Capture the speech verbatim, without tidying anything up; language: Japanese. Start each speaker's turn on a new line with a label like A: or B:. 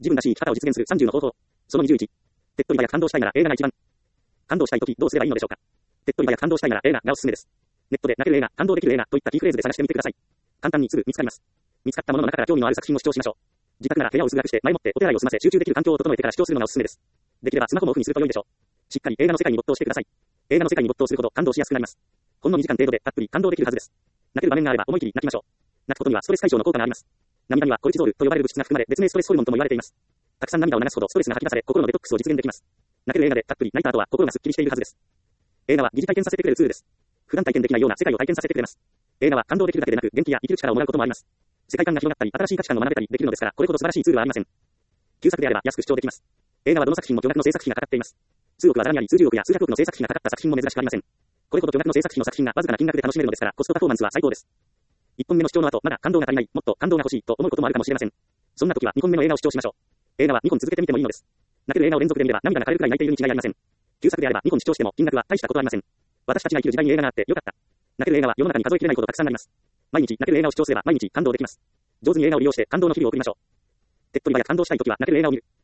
A: 自分らしい生き方を実現するさんじゅうの方法。そのにじゅういち。手っ取り早く感動したいなら映画が一番。感動したいときどうすればいいのでしょうか。手っ取り早く感動したいなら映画がおすすめです。ネットで泣ける映画、感動できる映画といったキーフレーズで探してみてください。簡単にすぐ見つかります。見つかったものの中から興味のある作品を視聴しましょう。自宅なら部屋を薄暗くして前もってお手洗いを済ませ集中できる環境を整えてから視聴するのがおすすめです。できればスマホもオフにすると良いでしょう。しっかり映画の世界に没頭してください。映画の世界に没頭するほど感動しやすくなります。ほんのにじかん程度でたっぷり感動できるはずです。泣ける場面があれば思い切り泣きましょう。泣くことにはストレス解消の効果があります。涙にはコルチゾールと呼ばれる物質が含まれ、別名ストレスホルモンとも言われています。たくさん涙を流すほどストレスが吐き出され、心のデトックスを実現できます。泣ける映画でたっぷり泣いた後は心がスッキリしているはずです。映画は疑似体験させてくれるツールです。普段体験できないような世界を体験させてくれます。映画は感動できるだけでなく、元気や生きる力をもらうこともあります。世界観が広がったり、新しい価値観を学べたりできるのですから、これほど素晴らしいツールはありません。旧作であれば安く視聴できます。映画はどの作品も巨額の制作費がかかっています。数億はざらにあり、数十億や数百億の制作費がかかった作品も珍しくありません。これほど巨額の制作費の作品がわずかな金額で楽しめるのですから、コストパフォーマンスは最高です。いっぽんめの視聴の後、まだ感動が足りない、もっと感動が欲しいと思うこともあるかもしれません。そんな時はにほんめの映画を視聴しましょう。映画はにほん続けてみてもいいのです。泣ける映画を連続で見れば涙が枯れるくらい泣いているに違いありません。旧作であればにほん視聴しても金額は大したことありません。私たちが生きる時代に映画があってよかった。泣ける映画は世の中に数えきれないほどたくさんあります。毎日泣ける映画を視聴すれば毎日感動できます。上手に映画を利用して感動の日々を送りましょう。手っ取り早く感動したい時は泣ける映画を見る。